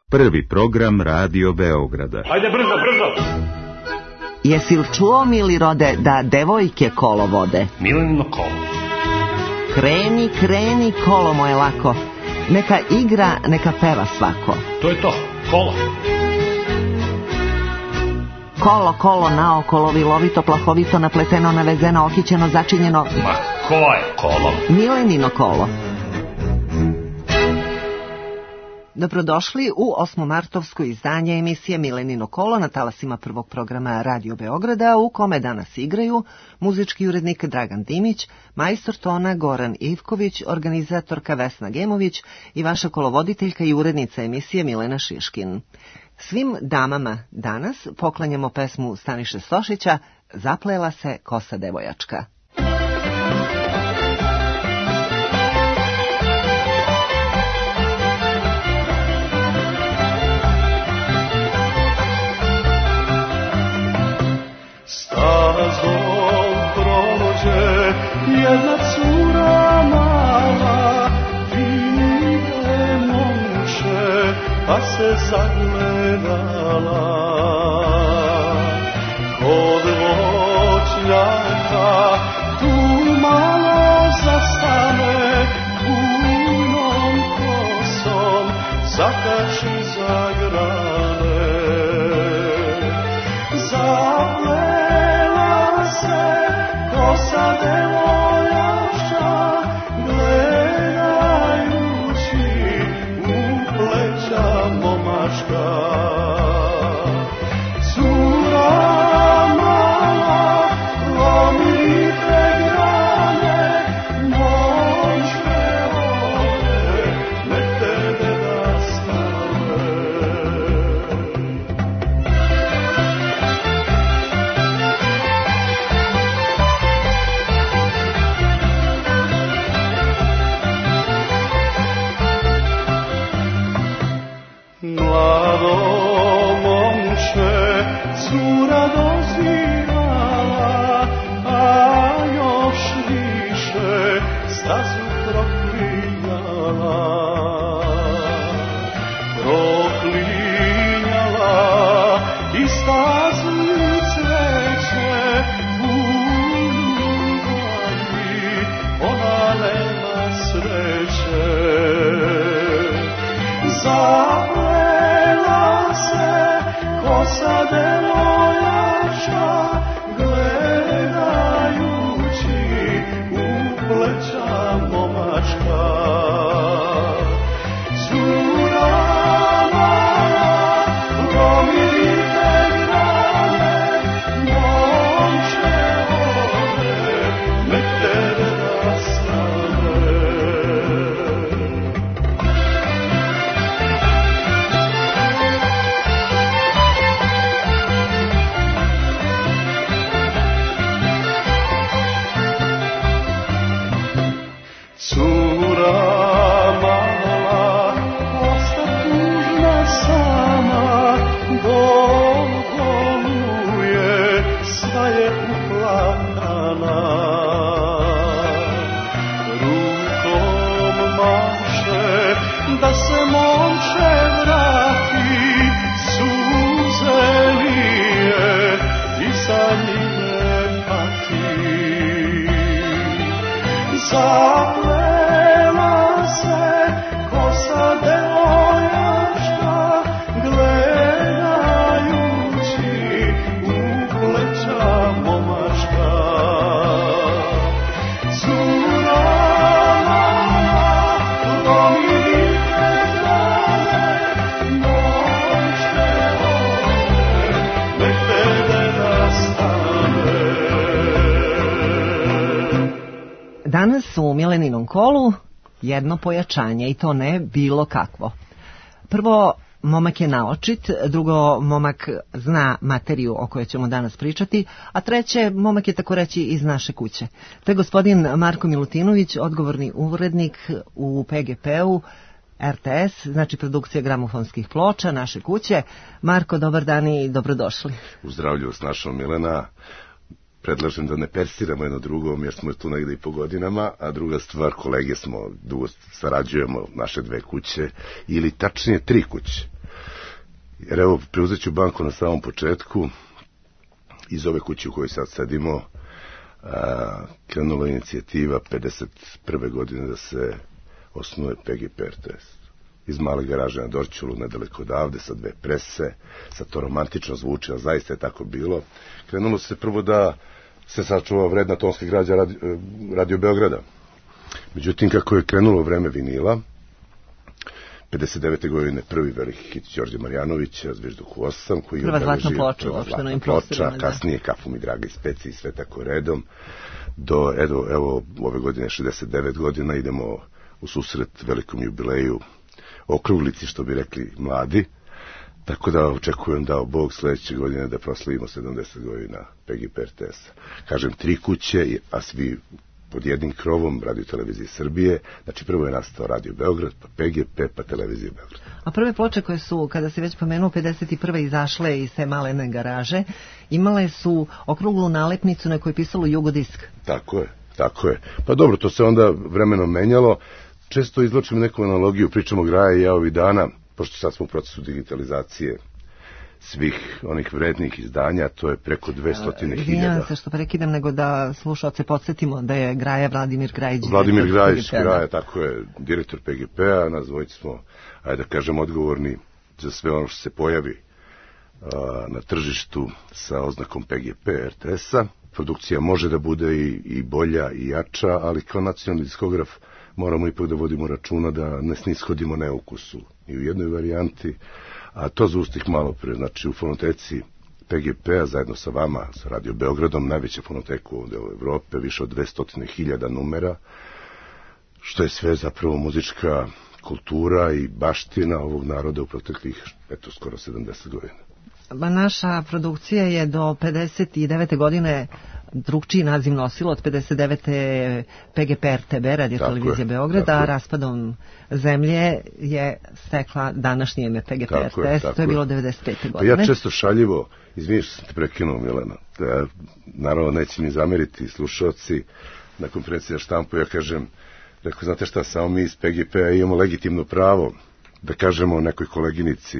Prvi program Radio Beograda. Ajde brzo, brzo! Jesi li čuo, mili rode, da devojke kolo vode? Milenino kolo. Kreni, kreni, kolo moje lako. Neka igra, neka peva svako. To je to, kolo. Kolo, kolo, naokolo, vilovito, plahovito, napleteno, navezeno, okićeno, začinjeno. Ma ko je kolo? Milenino kolo. Dobrodošli u 8. izdanje emisije Milenino kolo na talasima prvog programa Radio Beograda, u kome danas igraju muzički urednik Dragan Dimić, majstor tona Goran Ivković, organizatorka Vesna Gemović i vaša kolovoditeljka i urednica emisije Milena Šiškin. Svim damama danas poklanjamo pesmu Staniše Stošića Zaplela se kosa devojačka. Stazom prođe jedna cura mala, vide momče, pa se zagledala. Kod voćnjaka tu malo zastane, punom kosom zakači za grane. Kosa devojačka, gledajući u pleća momačka. Cura mala, lomite grane, momče ode, nek tebe da stave. Mlado momče, cura dozirala, a još više stazu proklinjala. Proklinjala i stazu cveće, u ljubavi ona nema sreće. Zaplela se kosa devojačka, gledajući u pleća momačka. Cura mala, lomite grane, momče ode, nek tebe da stave. Cura mala, osta tužna sama, bol boluje, sva je uplakana. Rukom maše da se momče vrati, suze lije i za njime pati. Zaplela se kosa devojačka, gledajući u pleća momačka. Cura mala, lomite grane, momče ode, nek tebe da stave. Danas u Mileninom kolu jedno pojačanje, i to ne bilo kakvo. Prvo, momak je naočit, drugo, momak zna materiju o kojoj ćemo danas pričati, a treće, momak je tako reći iz naše kuće. To je gospodin Marko Milutinović, odgovorni urednik u PGP-u, RTS, znači produkcija gramofonskih ploča naše kuće. Marko, dobar dan i dobrodošli. U zdravlju s našom Milena. Predlažem da ne persiramo jedno drugom jer smo tu negdje i po godinama, a druga stvar, kolege smo, dugo sarađujemo, naše dve kuće, ili tačnije 3 kuće. Jer evo, preuzet ću banku na samom početku. Iz ove kuće u kojoj sad sedimo krenula inicijativa 51. godine da se osnuje PGP RTS. Iz male garaže na Dorćolu, nedaleko odavde, sa 2 prese, sad to romantično zvuči, a zaista je tako bilo. Krenulo se prvo da se sačuva vredna tonska građa Radio Beograda. Međutim, kako je krenulo vreme vinila, 59. godine prvi veliki hit Đorđe Marjanovića, Zvezduhu 8, koji je prva zlatna ploča, uopšteno im prostorima. Kasnije Kafu mi draga i Speci i sve tako redom. Do, evo, ove godine, 69 godina, idemo u susret velikom jubileju, okruglici, što bi rekli mladi. Tako da očekujem da Bog sledeće godine da proslavimo 70 godina PGP RTS-a. Kažem, 3 kuće, a svi pod jednim krovom Radio Televizije Srbije. Znači, prvo je nastao Radio Beograd, pa PGP, pa Televizija Beograd. A prve ploče koje su, kada se već pomenuo, 51. izašle iz te malene garaže, imale su okruglu nalepnicu na kojoj je pisalo Jugodisk. Tako je. Pa dobro, to se onda vremenom menjalo. Često izvlačimo neku analogiju, pričamo Graja i ja ovih dana, pošto sad smo u procesu digitalizacije svih onih vrednih izdanja, to je preko 200.000. Izvinjavam se što prekidam, nego da slušalce podsjetimo da je Graja Vladimir Grajić. Vladimir Grajić, Graja, tako je, direktor PGP-a, nas dvojice smo, ajde da kažem, odgovorni za sve ono što se pojavi na tržištu sa oznakom PGP RTS-a. Produkcija može da bude i bolja i jača, ali kao nacionalni diskograf moramo ipak da vodimo računa da ne snishodimo neukusu i u jednoj varijanti, a to za ustih malo pre. Znači, u fonoteci PGP-a zajedno sa vama, sa Radio Beogradom, najveća fonoteka u delu Evrope, više od 200.000 numera, što je sve zapravo muzička kultura i baština ovog naroda u proteklih, skoro 70 godina. Naša produkcija je do 59. godine drugčiji naziv nosilo, od 59. PGP RTB, Radio Televizija Beograda, a raspadom zemlje je stekla današnje ime PGP RTS, to je bilo 95. godine. Pa ja često šaljivo, izvini što sam te prekinuo, Milena, naravno neće mi zameriti slušalci, na konferenciji za štampu ja kažem, rekao, znate šta, samo mi iz PGP-a imamo legitimno pravo da kažemo nekoj koleginici,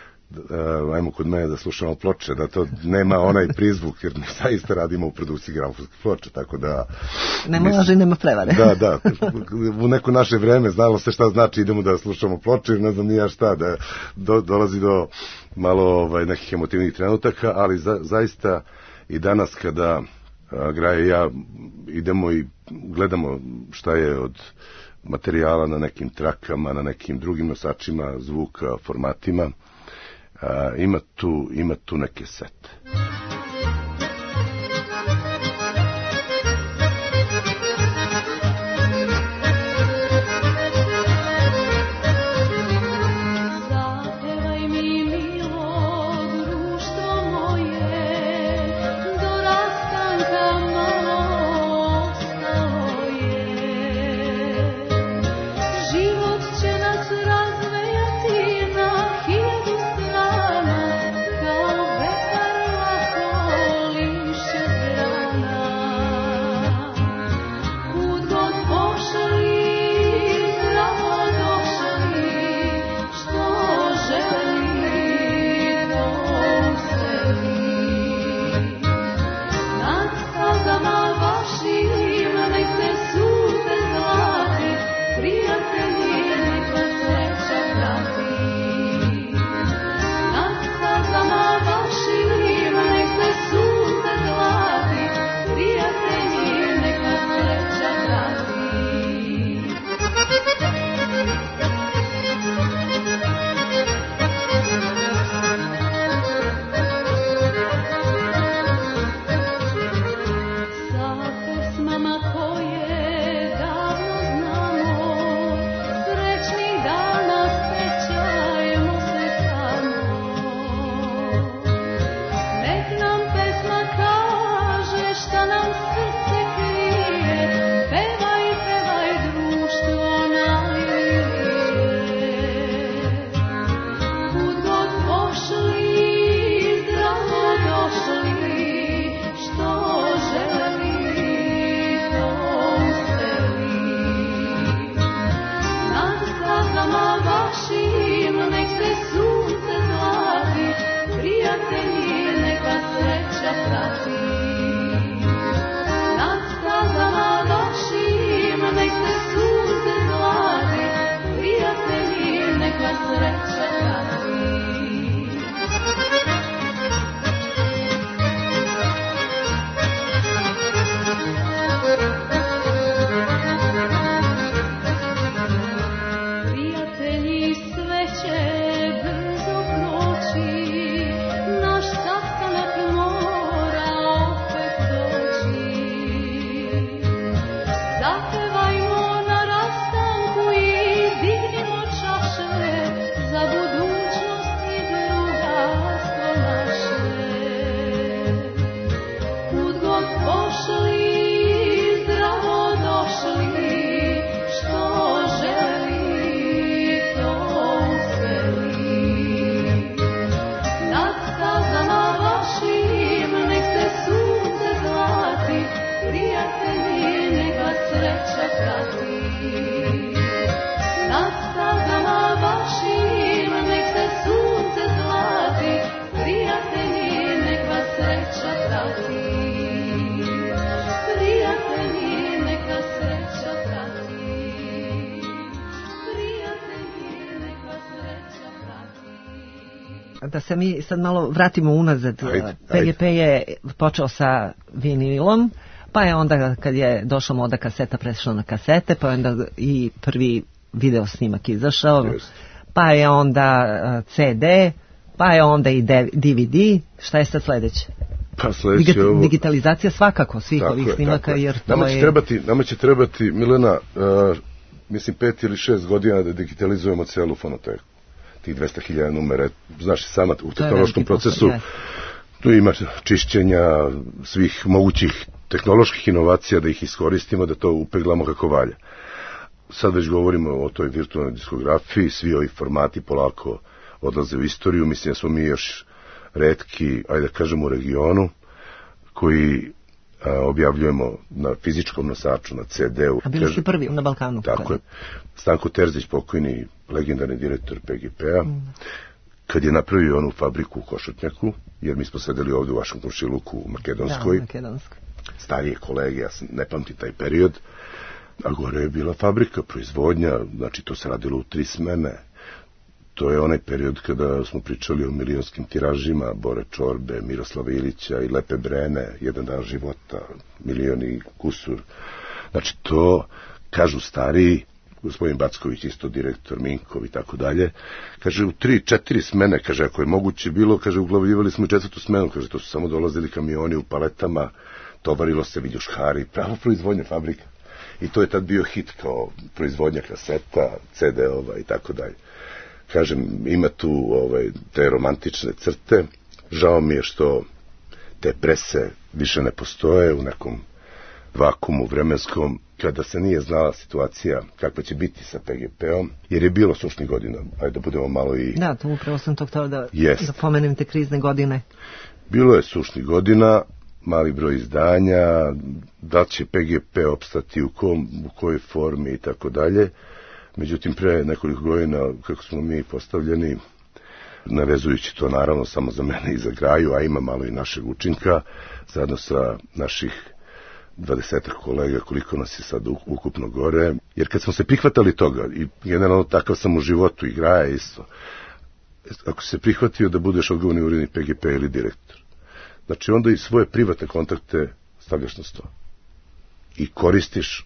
ajmo kod mene da slušamo ploče, da to nema onaj prizvuk, jer mi zaista radimo u produkciji gramofonskih ploča, tako da... Nema laži, nema prevare. Da, u neko naše vreme znalo se šta znači idemo da slušamo ploče, ne znam nija šta, da dolazi do malo nekih emotivnih trenutaka, ali zaista i danas kada Graja i ja idemo i gledamo šta je od materijala na nekim trakama, na nekim drugim nosačima zvuka, formatima, ima tu neke sete. Da se mi sad malo vratimo unazad. Ajde. PGP je počeo sa vinilom, pa je onda kad je došla moda kaseta prešla na kasete, pa je onda i prvi video snimak izašao, Just. pa je onda CD, pa je onda i DVD. Šta je sad sledeće? Pa sledeće ovo... Digitalizacija svakako svih Tako ovih je, snimaka, tako je. jer to Nama će trebati, Milena, mislim 5 ili 6 godina da digitalizujemo celu fonoteku. Tih 200.000 numera, znaš i sama u tehnološkom procesu, tu ima čišćenja svih mogućih tehnoloških inovacija, da ih iskoristimo, da to upeglamo kako valja. Sad već govorimo o toj virtualnoj diskografiji, svi ovi formati polako odlaze u istoriju, mislim da smo mi još retki, ajde da kažemo u regionu, koji objavljujemo na fizičkom nosaču, na CD-u. A bili ste prvi na Balkanu. Tako je. Stanko Terzić, pokojni legendarni direktor PGP-a, kad je napravio onu fabriku u Košutnjaku, jer mi smo sedeli ovde u vašem komšiluku u Makedonskoj. Da, Makedonskoj. Starije kolege, ja ne pamtim taj period, a gore je bila fabrika, proizvodnja, znači to se radilo u 3 smene. To je onaj period kada smo pričali o milionskim tiražima, Bore Čorbe, Miroslava Ilića i Lepe Brene, Jedan dan života, milion i kusur. Znači to, kažu stariji, gospodin Backović, isto direktor, Minkov i tako dalje, kaže u 3-4 smene, kaže ako je moguće bilo, kaže uglavljivali smo i 4. smenu, kaže to su samo dolazili kamioni u paletama, tovarilo se Viljuškari, pravo proizvodnja fabrika. I to je tad bio hit kao proizvodnja kaseta, CD-ova i tako dalje. Kažem, ima tu te romantične crte, žao mi je što te prese više ne postoje u nekom vakumu vremenskom, kada se nije znala situacija kakva će biti sa PGP-om, jer je bilo sušnih godina, ajde da budemo malo i... Da, to upravo sam to htio da pomenem te krizne godine. Bilo je sušnih godina, mali broj izdanja, da će PGP opstati u kojoj formi i tako dalje. Međutim, pre nekoliko godina, kako smo mi postavljeni, navezujući to naravno samo za mene i za Graju, a ima malo i našeg učinka, zajedno sa naših 20 kolega, koliko nas je sad ukupno gore, jer kad smo se prihvatali toga, i generalno takav sam u životu, i Graja isto, ako se prihvatio da budeš odgovorni urednik PGP ili direktor, znači onda i svoje privatne kontakte stavljaš na sto i koristiš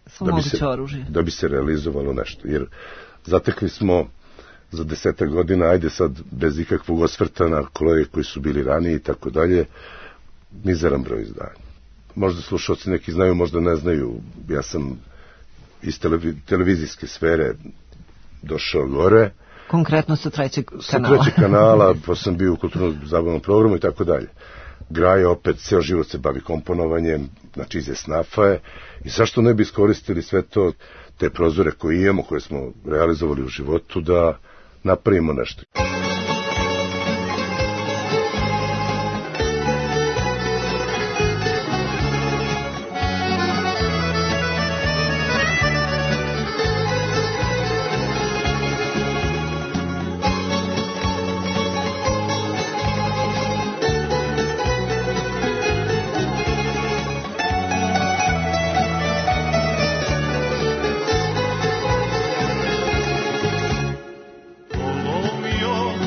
da bi se realizovalo nešto. Jer zatekli smo za 10 godina, ajde sad bez ikakvog osvrta na kolege koji su bili ranije i tako dalje, mizeran broj izdanja. Možda slušalci neki znaju, možda ne znaju. Ja sam iz televizijske sfere došao gore. Konkretno sa 3. kanala. Sa 3. kanala, pa sam bio u kulturno-zabavnom programu i tako dalje. Graje opet, ceo život se bavi komponovanjem, znači iz esnafa je. I zašto ne bi iskoristili sve to, te prozore koje imamo, koje smo realizovali u životu, da napravimo nešto. Polomio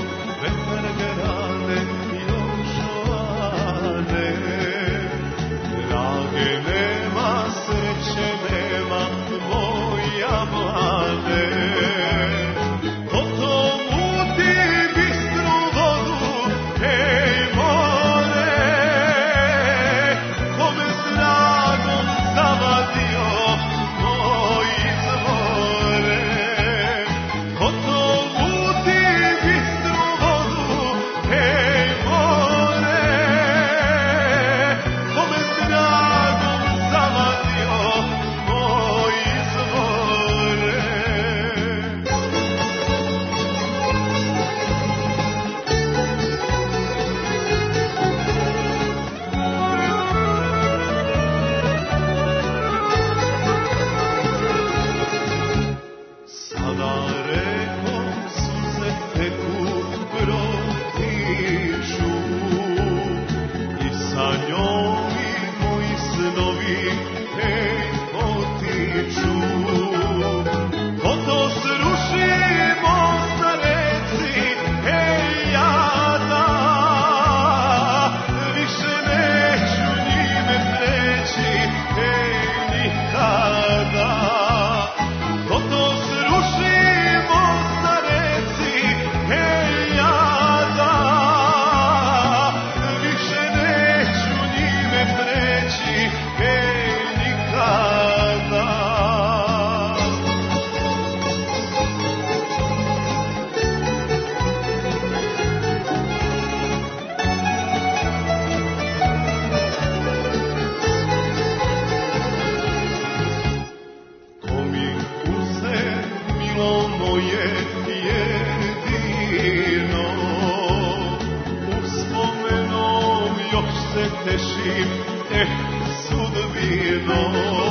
još se tešim, sudbino.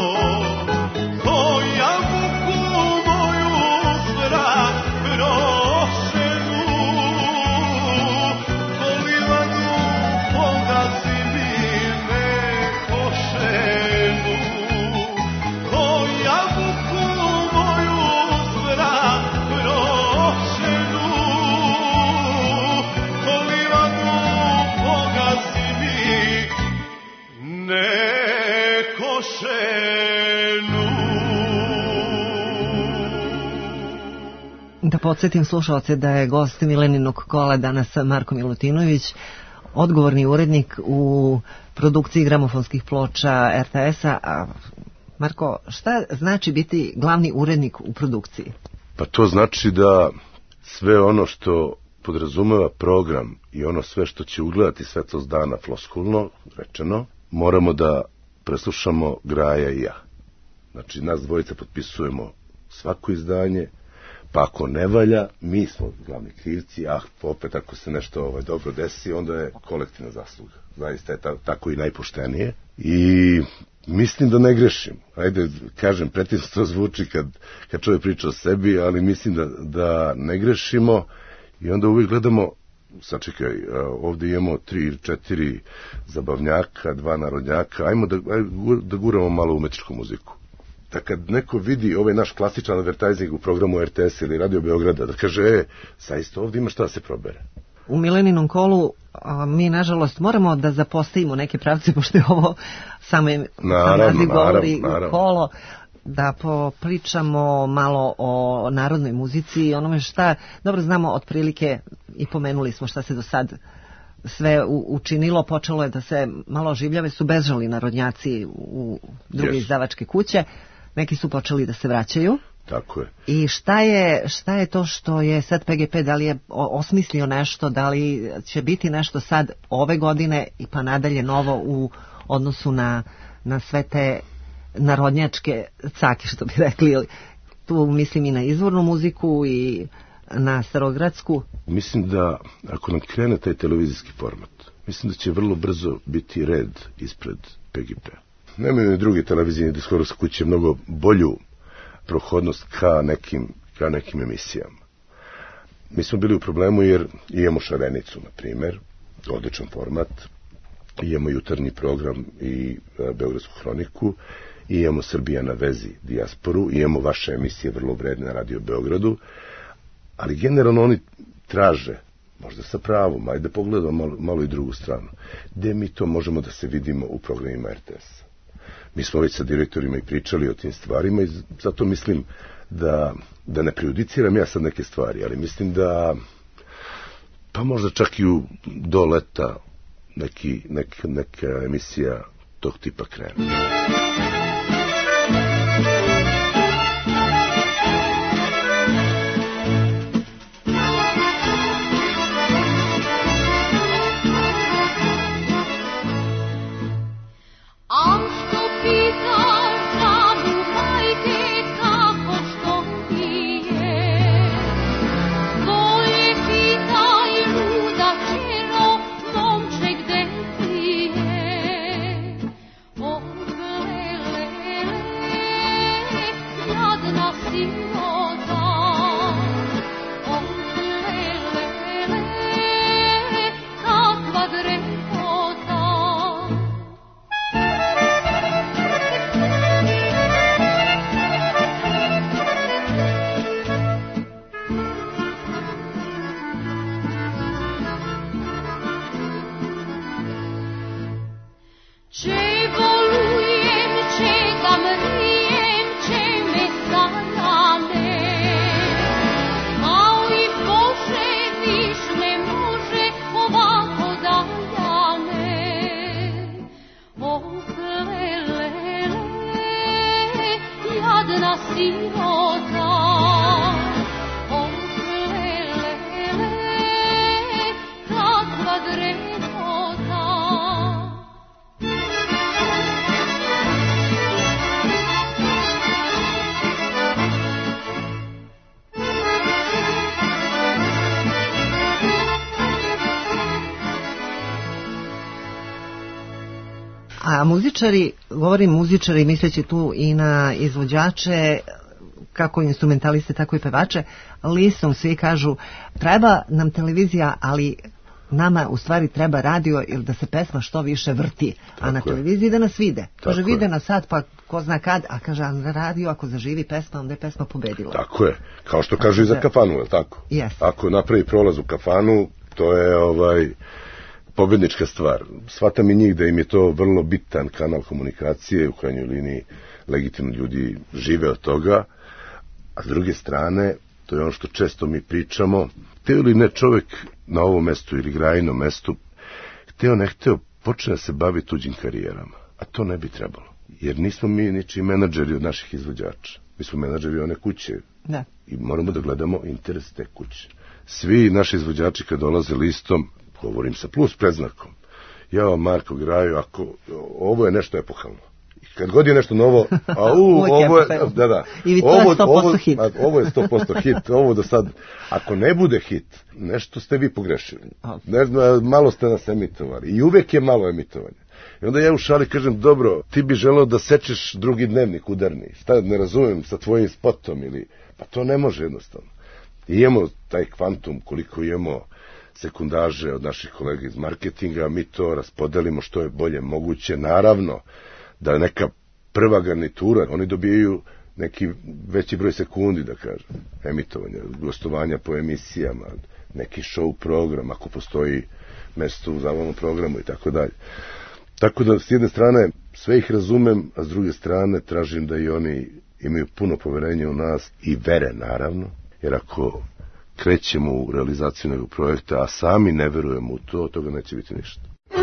O jabuku moju zrak prošenu, polivanu pogazi mi me košenu. O jabuku moju zrak prošenu, polivanu pogazi mi ne košenu. Da podsjetim slušalce da je gost Mileninog kola danas Marko Milutinović, odgovorni urednik u produkciji gramofonskih ploča RTS-a. A Marko, šta znači biti glavni urednik u produkciji? Pa to znači da sve ono što podrazumeva program i ono sve što će ugledati svetlost dana, floskulno rečeno, moramo da preslušamo Graja i ja. Znači, nas dvojica potpisujemo svako izdanje, pa ako ne valja, mi smo glavni krivci, a opet ako se nešto dobro desi, onda je kolektivna zasluga. Zaista je tako i najpoštenije. I mislim da ne grešim. Ajde, kažem, pretim to zvuči kad čovjek priča o sebi, ali mislim da ne grešimo i onda uvijek gledamo, sačekaj, ovdje imamo 3 ili 4 zabavnjaka, 2 narodnjaka, ajmo da guramo malo umetničku muziku. Da kad neko vidi ovaj naš klasičan advertising u programu RTS ili Radio Beograda, da kaže, zaista ovdje ima šta da se probere. U Mileninom kolu mi, nažalost, moramo da zapostavimo neke pravce, pošto je ovo samo naziv govori kolo, da popričamo malo o narodnoj muzici i onome šta, dobro znamo otprilike i pomenuli smo šta se do sad sve učinilo, počelo je da se malo oživljave, su bezžalni narodnjaci u druge izdavačke kuće, neki su počeli da se vraćaju. Tako je. I šta je to što je sad PGP, da li je osmislio nešto, da li će biti nešto sad ove godine i pa nadalje novo u odnosu na sve te narodnjačke cake, što bi rekli. Tu mislim i na izvornu muziku i na starogradsku. Mislim da ako nam krene taj televizijski format, mislim da će vrlo brzo biti red ispred PGP. Nemaju ni drugi televizijni diskografske kuće mnogo bolju prohodnost ka nekim emisijama. Mi smo bili u problemu jer imamo Šarenicu, na primjer, odličan format, imamo jutarnji program i Beogradsku hroniku, imamo Srbija na vezi, dijasporu, imamo vaše emisije vrlo vredne na Radio Beogradu, ali generalno oni traže, možda sa pravom, ajde pogledamo malo i drugu stranu, gde mi to možemo da se vidimo u programima RTS-a. Mi smo već sa direktorima i pričali o tim stvarima i zato mislim da ne prejudiciram ja sad neke stvari, ali mislim da pa možda čak i do leta neka emisija tog tipa krene. A muzičari, govorim muzičari misleći tu i na izvođače, kako instrumentaliste, tako i pevače, listom svi kažu treba nam televizija, ali nama u stvari treba radio ili da se pesma što više vrti, a na televiziji da nas vide. Kaže, vide nas sad pa ko zna kad, a kaže, na radio ako zaživi pesma, onda je pesma pobedila. Tako je, kao što kaže i za kafanu, je li tako? Yes. Ako napravi prolaz u kafanu, to je pobednička stvar. Shvatam i njih da im je to vrlo bitan kanal komunikacije, u krajnjoj liniji legitimno ljudi žive od toga, a s druge strane, to je ono što često mi pričamo, hteo ili ne čovjek na ovom mestu ili grajnom mestu, hteo ne hteo, počne da se bavi tuđim karijerama, a to ne bi trebalo, jer nismo mi ničiji menadžeri od naših izvođača, mi smo menadžeri one kuće i moramo da gledamo interes te kuće. Svi naši izvođači kad dolaze listom, govorim sa plus predznakom, ja Marko Graju, ako ovo je nešto epohalno, kad god je nešto novo, ovo je, ovo je 100% hit, ovo do sad, ako ne bude hit, nešto ste vi pogrešili, ne znam, malo ste nas emitovali i uvek je malo emitovanja. I onda ja u šali kažem, dobro, ti bi želeo da sečeš drugi dnevnik udarni, šta ne razumijem sa tvojim spotom ili, pa to ne može jednostavno. I imamo taj kvantum, koliko imamo sekundaže od naših kolega iz marketinga, mi to raspodelimo što je bolje moguće, naravno, da neka prva garnitura, oni dobijaju neki veći broj sekundi, da kažem, emitovanja, gostovanja po emisijama, neki show program, ako postoji mesto u zabavnom programu i tako dalje. Tako da, s jedne strane, sve ih razumem, a s druge strane, tražim da i oni imaju puno poverenja u nas i vere, naravno, jer ako krećemo u realizaciju nekog projekta, a sami ne verujemo u to, toga neće biti ništa.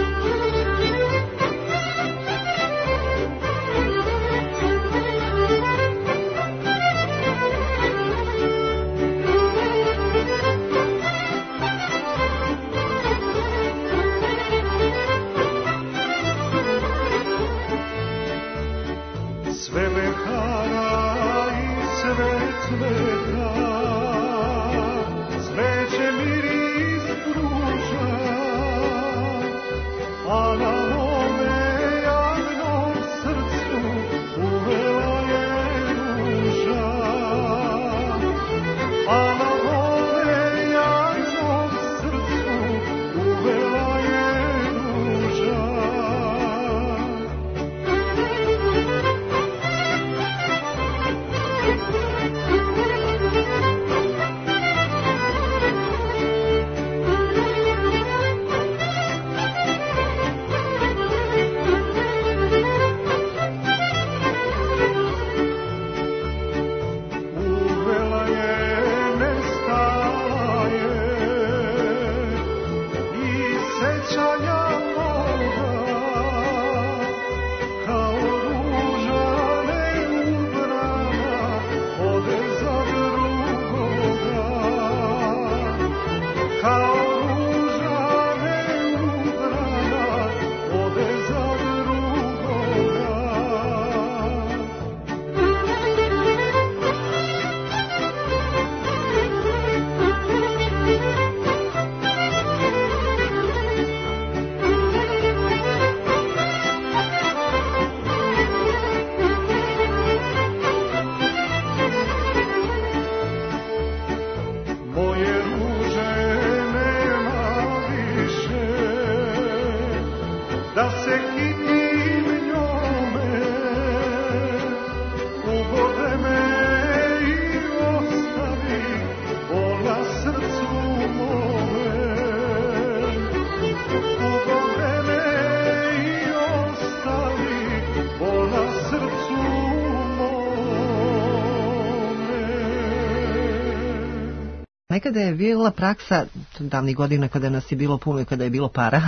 Nekada je bila praksa, davnih godina kada nas je bilo puno i kada je bilo para,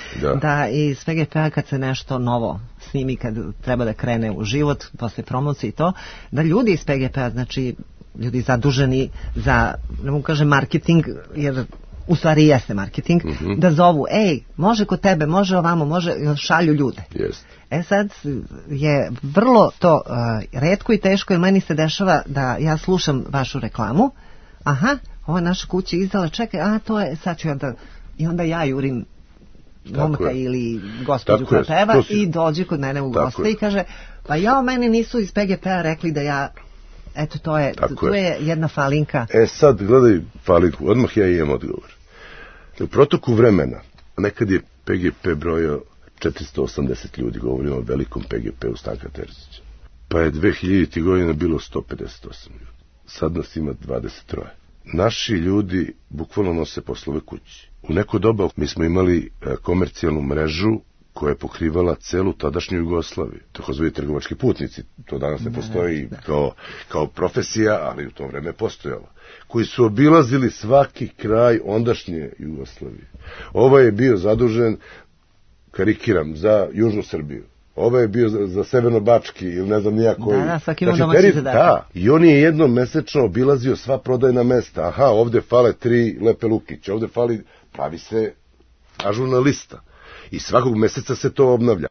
da iz PGP-a kad se nešto novo snimi, kad treba da krene u život, posle promocije i to, da ljudi iz PGP-a, znači ljudi zaduženi za, ne mogu kažem marketing, jer u stvari jeste marketing, da zovu, ej, može kod tebe, može ovamo, može, šalju ljude. Sad je vrlo to retko i teško, jer meni se dešava da ja slušam vašu reklamu, ova naša kuća izdala, čekaj, to je, sad ću ja da, i onda ja jurim momka ili gospođu koja peva i dođe kod mene u goste i kaže, pa meni nisu iz PGP-a rekli da ja, eto to je jedna falinka. Sad gledaj falinku, odmah ja imam odgovor. U protoku vremena, nekad je PGP brojao 480 ljudi, govorimo o velikom PGP-u Stanka Terzića. Pa je 2000. godina bilo 158 ljudi. Sad nas ima 23. Naši ljudi bukvalno nose poslove kući. U neko doba mi smo imali komercijalnu mrežu koja je pokrivala celu tadašnju Jugoslaviju. Takozvani trgovački putnici, to danas ne postoji kao profesija, ali u to vreme je postojalo. Koji su obilazili svaki kraj ondašnje Jugoslavije. Ovaj je bio zadužen, karikiram, za Južnu Srbiju. Ovaj je bio za Severno-Bački ili ne znam nija koji. Da, svaki ima domaći zadatak. I on je jednom mesečno obilazio sva prodajna mesta. Aha, ovde fale 3 lepe lukiće, ovde pravi se ažurna lista. I svakog meseca se to obnavlja.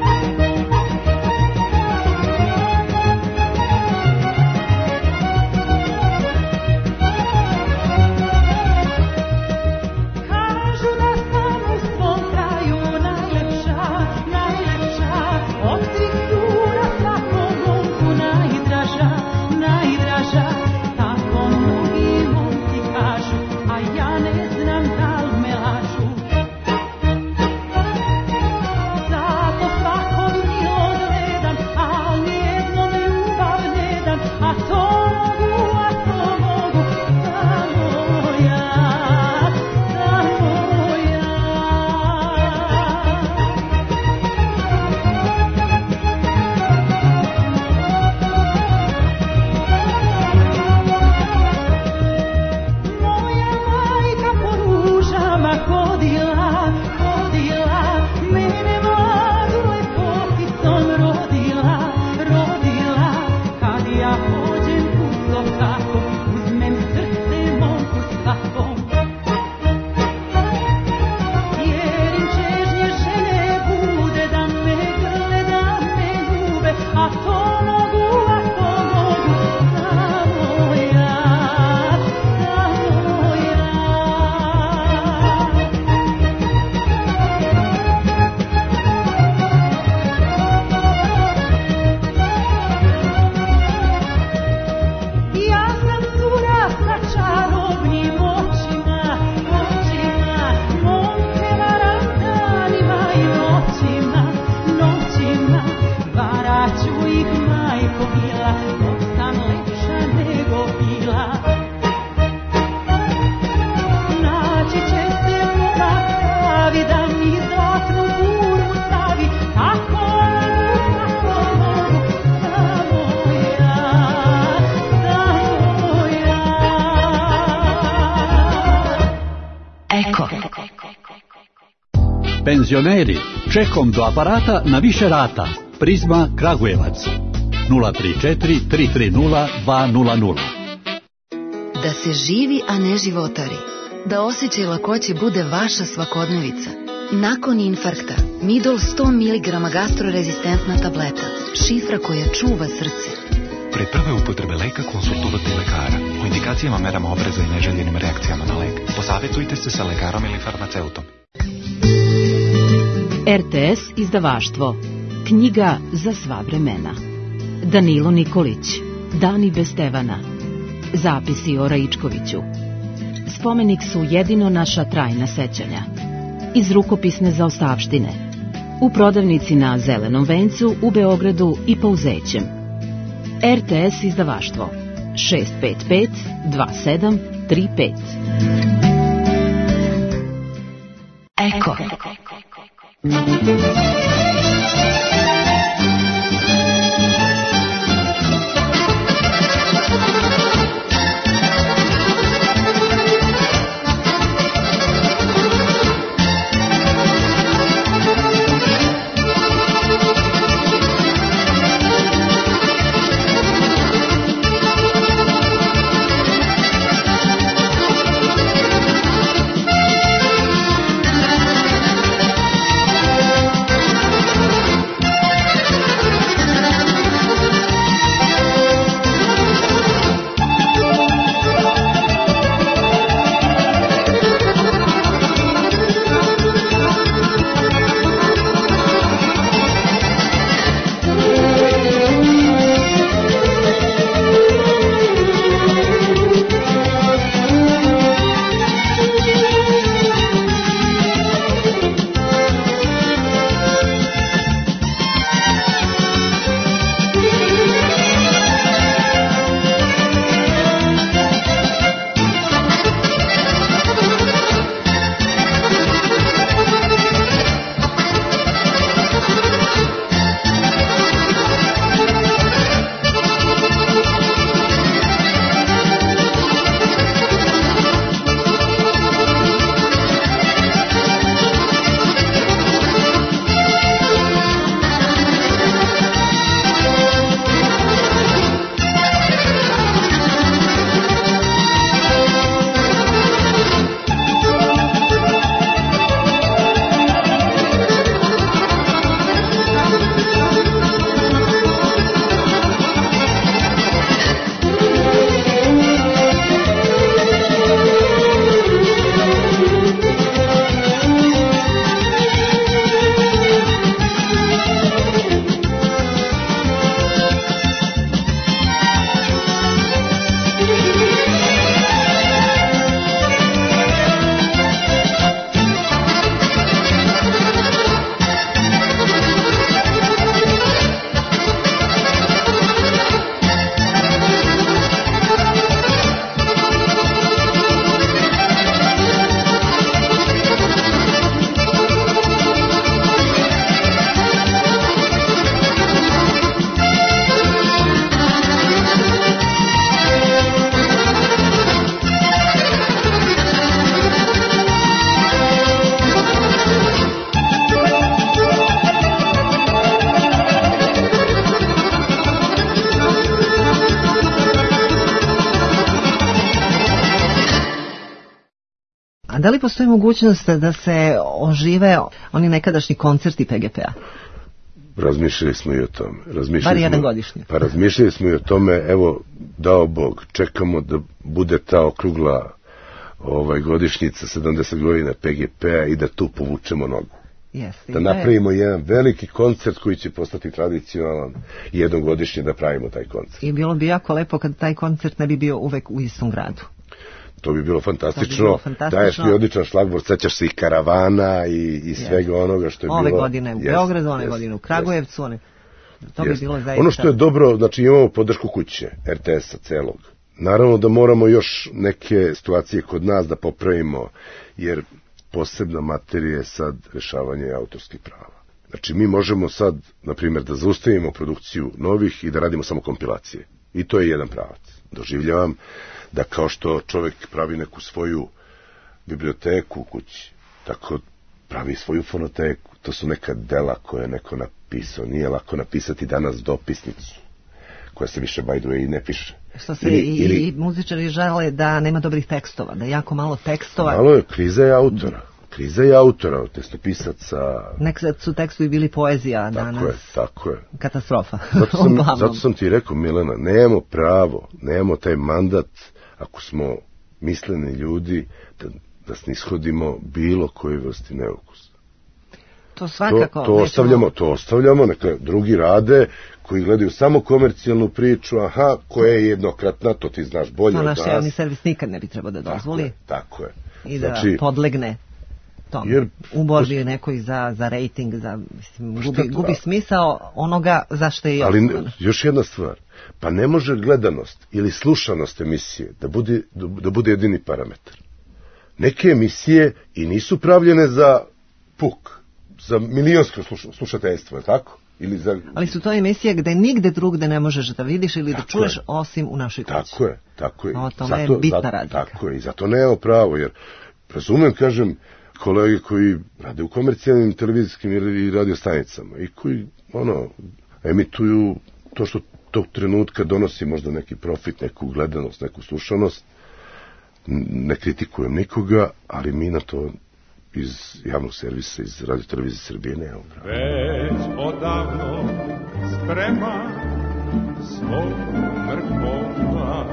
Penzioneri, čekom do aparata na više rata. Prizma Kragujevac 034 330 200. Da se živi, a ne životari. Da osjećaj lakoće bude vaša svakodnevica. Nakon infarkta, Midol 100 mg gastrorezistentna tableta. Šifra koja čuva srce. Pre prve upotrebe leka konsultovati lekara. O indikacijama, merama opreza i neželjenim reakcijama na lek. Posavetujte se sa lekarom ili farmaceutom. RTS izdavaštvo. Knjiga za sva vremena. Danilo Nikolić. Dani bez Stevana. Zapisi o Raičkoviću. Spomenik su jedino naša trajna sećanja. Iz rukopisne zaostavštine. U prodavnici na Zelenom vencu u Beogradu i Pauzećem. RTS izdavaštvo. 655 2735. Eko. da li postoji mogućnost da se ožive oni nekadašnji koncerti PGP-a? Razmišljali smo i o tome. Bar jedan godišnje. Pa razmišljali smo i o tome, evo, dao Bog, čekamo da bude ta okrugla godišnjica 70 godina PGP-a i da tu povučemo nogu. Da napravimo jedan veliki koncert koji će postati tradicionalan i jednom godišnje da pravimo taj koncert. I bilo bi jako lepo kad taj koncert ne bi bio uvek u istom gradu. To bi bilo fantastično. Daješ mi odličan šlagvort, sećaš se i karavana i svega onoga što je bilo. Ove godine u Beogradu, one godine u Kragujevcu. To bi bilo zaista. Ono što je dobro, znači imamo podršku kuće, RTS-a celog. Naravno da moramo još neke situacije kod nas da popravimo, jer posebna materija je sad rešavanje autorskih prava. Znači mi možemo sad, na primjer, da zaustavimo produkciju novih i da radimo samo kompilacije. I to je jedan pravac. Doživljavam da kao što čovjek pravi neku svoju biblioteku u kući, tako pravi svoju fonoteku. To su neka dela koje je neko napisao. Nije lako napisati danas dopisnicu, koja se više, by the way, i ne piše. Što se i muzičari žele da nema dobrih tekstova, da jako malo tekstova. Malo je, kriza je autora. Kriza je autora, tekstopisaca. Nekad su tekstovi bili poezija, danas. Tako je. Katastrofa. Zato sam ti rekao, Milena, nemamo pravo, nemamo taj mandat, ako smo misleni ljudi, da snishodimo bilo koje vrsti neukusa. To svakako. To ostavljamo, neka drugi rade, koji gledaju samo komercijalnu priču, koja je jednokratna, to ti znaš bolje od nas. Naš javni servis nikad ne bi trebao da dozvoli. Tako je. I da podlegne tome. Uboži nekoj za rating, gubi smisao onoga zašto je i osnovan. Ali još jedna stvar, pa ne može gledanost ili slušanost emisije da bude jedini parametar. Neke emisije i nisu pravljene za puk, za milionsko slušateljstvo, je tako? Ali su to emisije gde nigde drugde ne možeš da vidiš ili da čuješ osim u našoj kući. Tako je. O tome je bitna razlika. Tako je, i zato nemamo pravo, jer razumem, kažem, kolege koji rade u komercijalnim televizijskim ili radio stanicama i koji, emituju to što tog trenutka donosi možda neki profit, neku gledanost, neku slušanost. Ne kritikujem nikoga, ali mi na to iz javnog servisa, iz radio televizije Srbije nemamo pravo. Već odavno sprema svog mrkova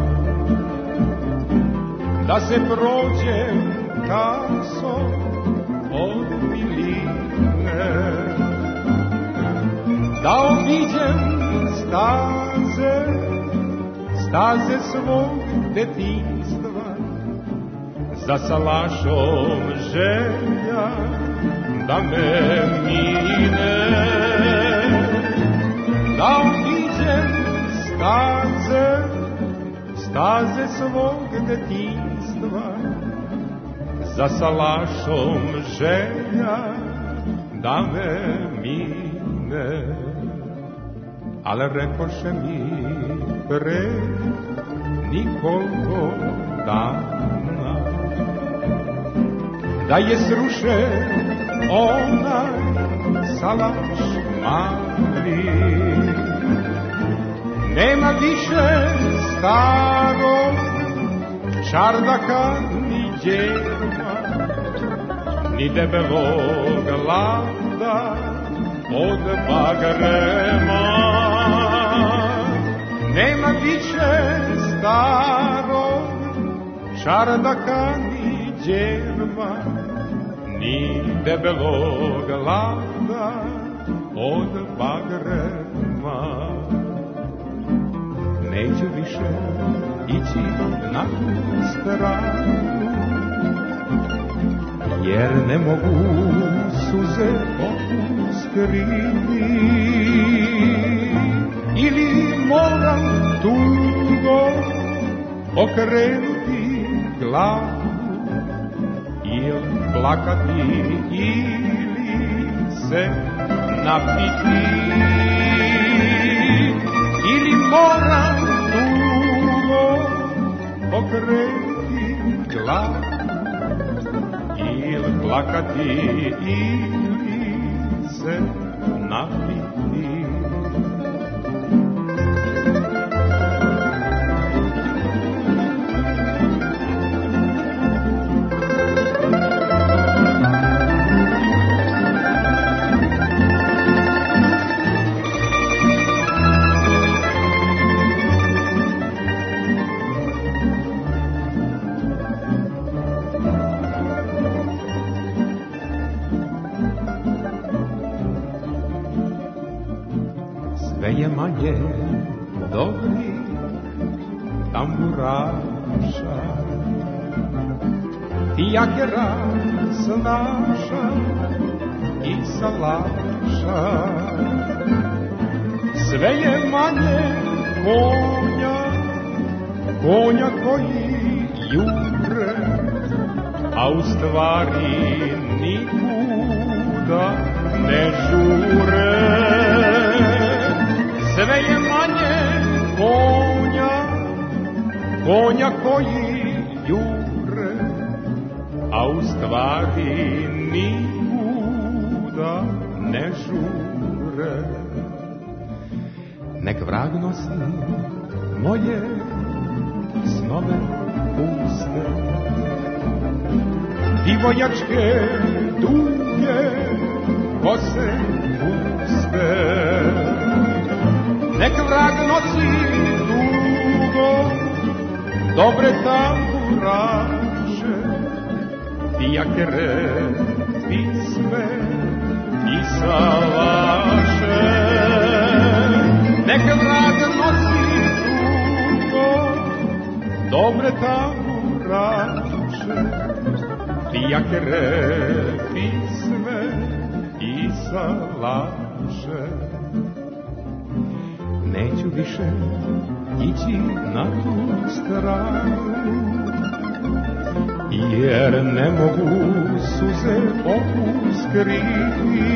da se prođe kaso od miline, da obiđem staze svog detinjstva, za salašom želja da me mine, da obiđem staze svog detinjstva, za salašom želja da me mine. Ale rekoše mi pre nikoliko dana da je srušen onaj salaš mali. Nema više starog čardaka ni djerma, ni debelog lada od bagrema. Nema više starog čardaka ni djerma, ni debelog lada od bagrema. Neću više ići na tu stranu, jer ne mogu suze opuskriti, ili moram tugo okrenuti glavu, ili plakati, ili se napiti, ili moram tugo okrenuti glavu, ili plakati, ili se napiti. je manje dobrih tamburaša, fijagera snaša i salaša. Sve je manje konja koji jure, a u stvari nikuda ne žure. Sve je manje konja koji jure, a u stvari nikuda ne žure. Nek vrag nosi moje snove puste, divojačke duge kose puste. Nek vrag nosi dugo dobre tamburaše, fijakere, pisme i salaše. Nek vrag nosi dugo dobre tamburaše, fijakere, pisme i salaše. Neću više ići na tu stranu, jer ne mogu suze opuskriti.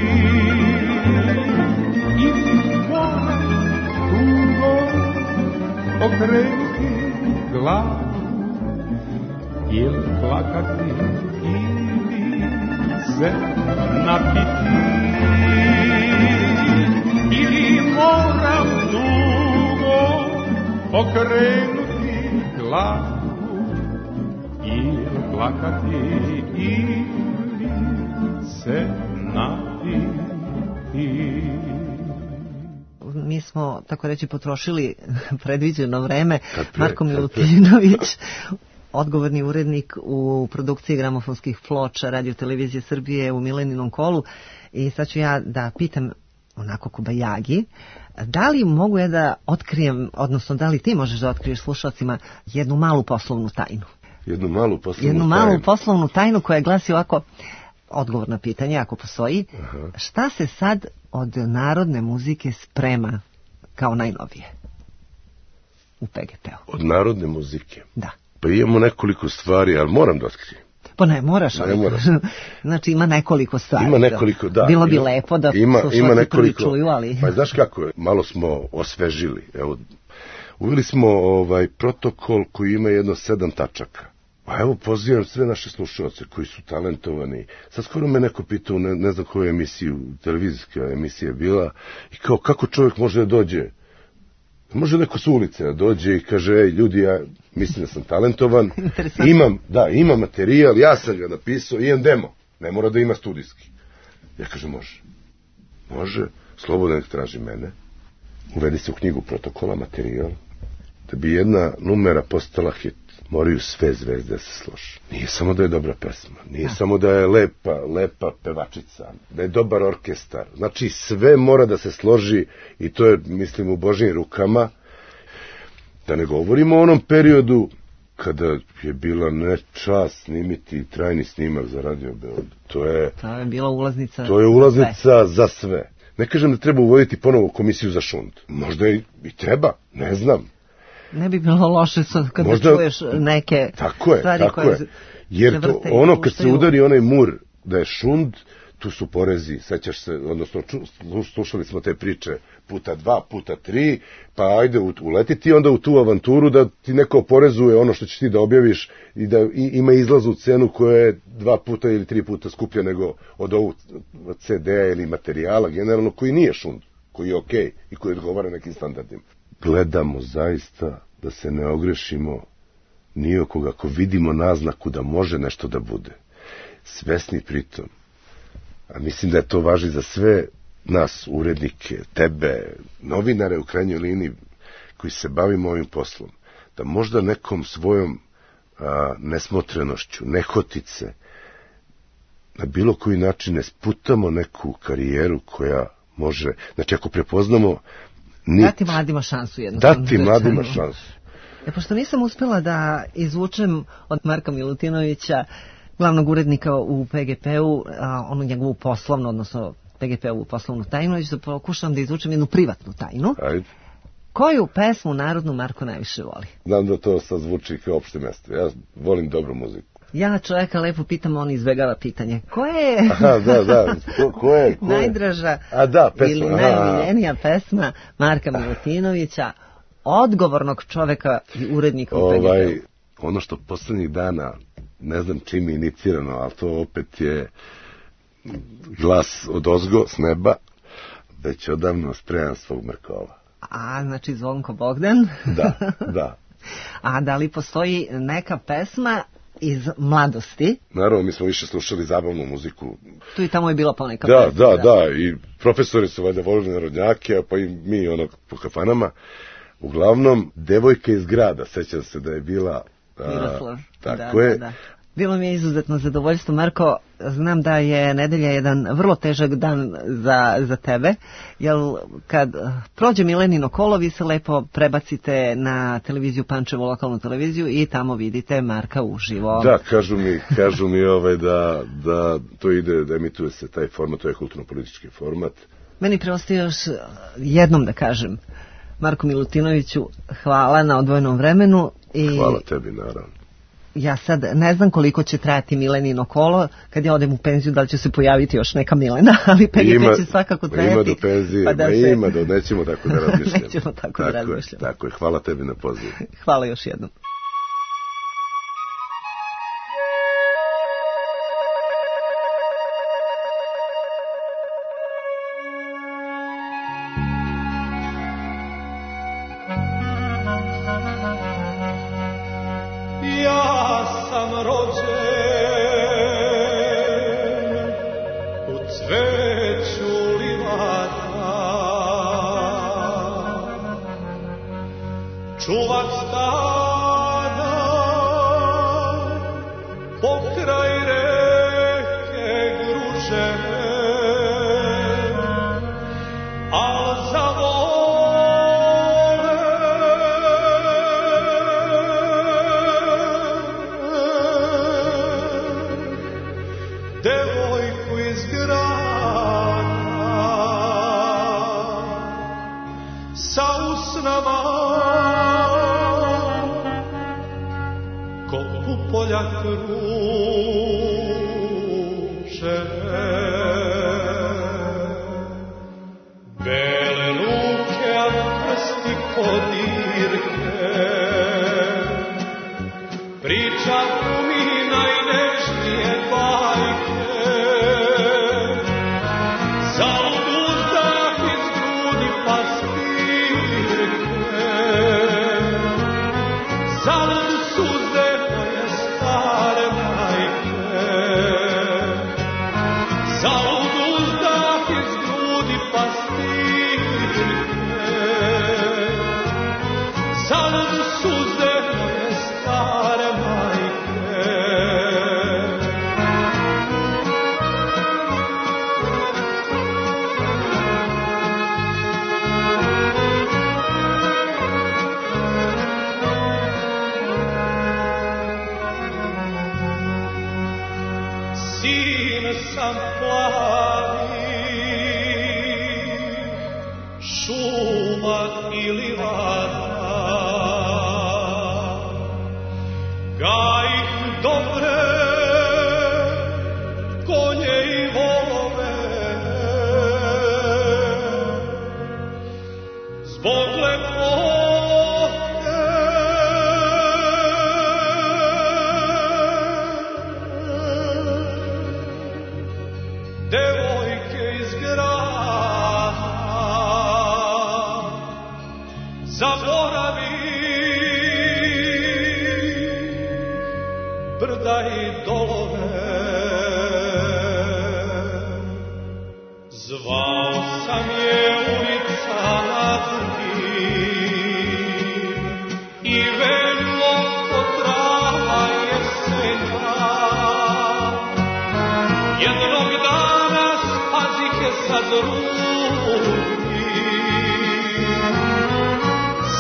Ili moram dugo okrenuti glavu, ili plakati, ili se napiti. Ili moram dugo okrenuti glavu, ili plakati, ili se napiti. Mi smo, tako reći, potrošili predviđeno vreme. Marko Milutinović, odgovorni urednik u produkciji gramofonskih ploča Radio Televizije Srbije u Mileninom kolu. I sad ću ja da pitam onako kobajagi, da li mogu ja da otkrijem, odnosno da li ti možeš da otkriješ slušalcima jednu malu poslovnu tajnu? Jednu malu poslovnu tajnu koja glasi ovako, odgovor na pitanje ako postoji. Aha. Šta se sad od narodne muzike sprema kao najnovije u PGP-u? Od narodne muzike? Da. Pa imamo nekoliko stvari, ali moram da otkrijem. Pa ne moraš. Znači ima nekoliko stvari. Ima nekoliko, da. Bilo bi lepo da slušalci prvi čuju, ali... Pa znaš kako je, malo smo osvežili. Evo, uveli smo protokol koji ima jedno 7 tačaka. Pa evo, pozivam sve naše slušalce koji su talentovani. Sad skoro me neko pitao, ne znam koju emisiju, televizijska emisija bila, i kao, kako čovjek može da dođe? Može neko s ulice da dođe i kaže, ej, ljudi, ja mislim da sam talentovan, imam materijal, ja sam ga napisao, imam demo, ne mora da ima studijski. Ja kažem, može, slobodno nek traži mene, uvedi se u knjigu protokola materijal, da bi jedna numera postala hit, moraju sve zvezde da se složi. Nije samo da je dobra pesma, nije samo da je lepa pevačica, da je dobar orkestar. Znači sve mora da se složi i to je, mislim, u Božjim rukama. Da ne govorimo o onom periodu kada je bila nečast snimiti trajni snimak za Radio Beograd. To je bila ulaznica. To je ulaznica za sve. Ne kažem da treba uvoditi ponovo komisiju za šund. Možda i treba, ne znam. Ne bi bilo loše sad kada čuješ neke stvari koje jer se vrte. Jer ono kad se udari onaj mur da je šund, tu su porezi, sećaš se, odnosno slušali smo te priče puta 2, puta 3, pa ajde uletiti onda u tu avanturu da ti neko oporezuje ono što ćeš ti da objaviš i da ima izlaz u cenu koja je 2 puta ili 3 puta skuplja nego od ovog CD-a ili materijala generalno koji nije šund, koji je okej i koji odgovara nekim standardima. Gledamo zaista da se ne ogrešimo ni okoga ako vidimo naznaku da može nešto da bude. Svesni pritom. A mislim da je to važi za sve nas, urednike, tebe, novinare u krajnjoj liniji koji se bavimo ovim poslom. Da možda nekom svojom nesmotrenošću, nehotice, na bilo koji način ne sputamo neku karijeru koja može... Znači ako prepoznamo Dati mladima šansu jednostavno. Dati mladima šansu. Pošto nisam uspjela da izvučem od Marka Milutinovića, glavnog urednika u PGP-u, onu njegovu poslovnu, odnosno PGP-ovu poslovnu tajnu, već da pokušam da izvučem jednu privatnu tajnu. Ajde. Koju pesmu narodnu Marko najviše voli? Znam da to sad zvuči kao opšte mesto. Ja volim dobru muziku. Ja čovjeka lepo pitam, on izbjegava pitanje. Koja je Ko je? najdraža pesma. Ili najmiljenija pesma Marka Milutinovića, odgovornog čovjeka i urednika u PGP-u? Ono što poslednjih dana, ne znam čim je inicirano, ali to opet je glas od ozgo, s neba, već odavno spremam svog Mrkova. Znači Zvonko Bogdan? Da. A da li postoji neka pesma iz mladosti? Naravno, mi smo više slušali zabavnu muziku. Tu i tamo je bila poneka pesma. Da, i profesori su valjda volili narodnjake, pa i mi po kafanama. Uglavnom, Devojka iz grada, sećam se da je bila... Miroslav. Tako je. Da. Bilo mi je izuzetno zadovoljstvo, Marko. Znam da je nedelja jedan vrlo težak dan za tebe, jer kad prođe Milenino kolo, vi se lepo prebacite na televiziju Pančevo, lokalnu televiziju, i tamo vidite Marka uživo. Da, kažu mi da to ide, da emituje se taj format, to je kulturno-politički format. Meni preostaje još jednom da kažem, Marku Milutinoviću, hvala na odvojenom vremenu. Hvala tebi, naravno. Ja sad ne znam koliko će trajati Milenino kolo, kad ja odem u penziju, da li će se pojaviti još neka Milena, ali PGP će svakako trajati. Ima do penzije, nećemo tako da razmišljamo. Nećemo tako da razmišljamo. Tako je, hvala tebi na pozivu. Hvala još jednom.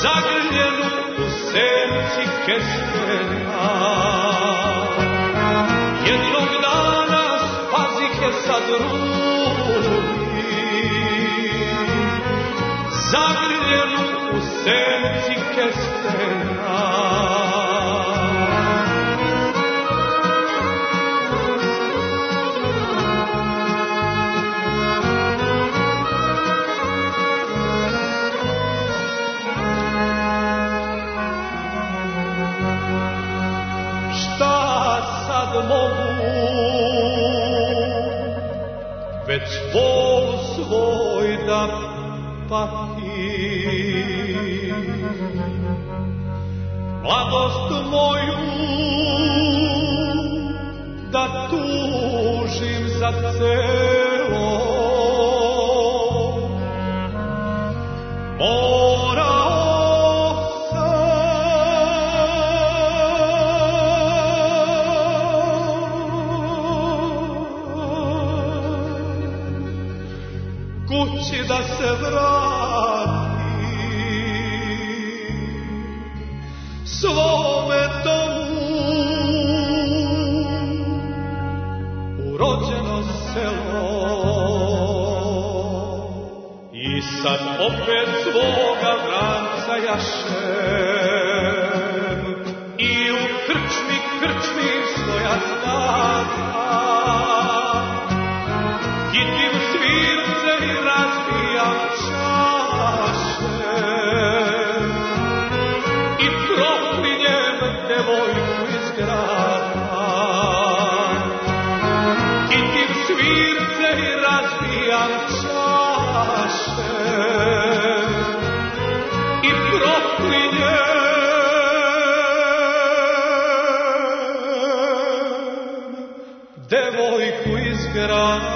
zagrljenu u senci kestena. Jednog dana spazih je sa drugim, zagrljenu u senci kestena. Već bol svoj da patim, mladost moju da tužim za celo. Morao kući da se vrati, svome domu u rođeno selo. I sad opet svoga vranca jašem i u krčmi svoja stara kitim svirce i razbijam čaše i proklinjem devojku iz grada. Kitim svirce i razbijam čaše i proklinjem devojku iz grada.